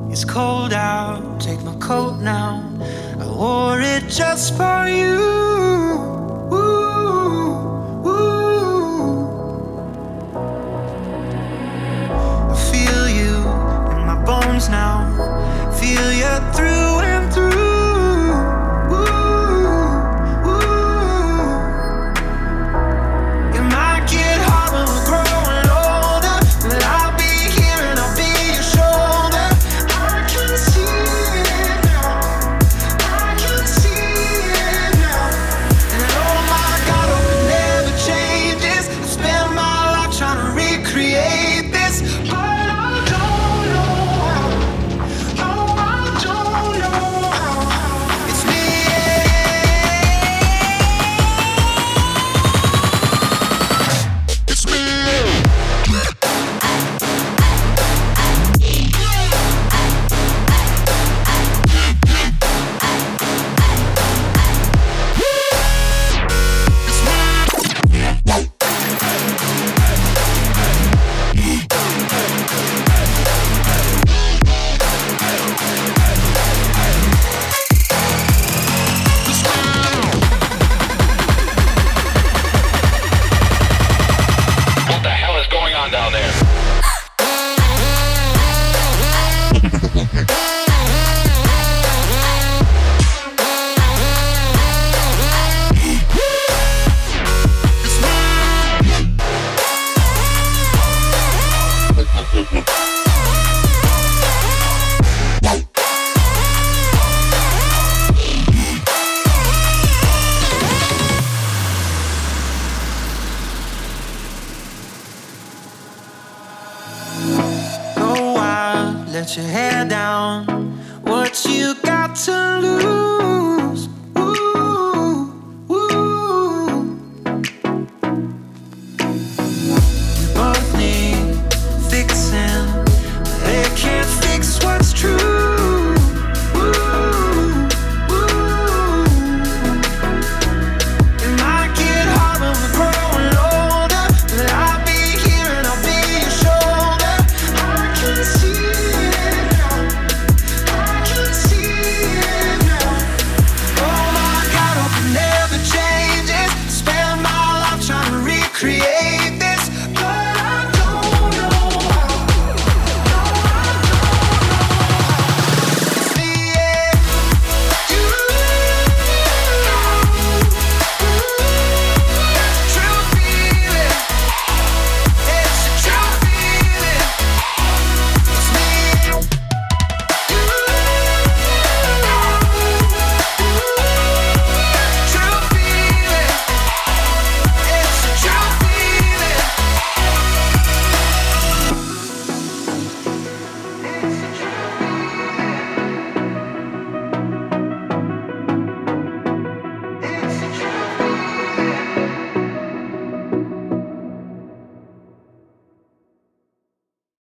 It's cold out, take my coat now. I wore it just for you. Ooh, ooh. I feel you in my bones now. Feel you through and through. Ooh, ooh. It might get harder growing older, but I'll be here and I'll be your shoulder. I can see it now. I can see it now. And oh my God, I hope it never changes. I spend my life trying to recreate this, but I don't know how. Oh, I don't know how. It's me. What the hell is going on down there? Go wild, let your hair down. What you got to lose?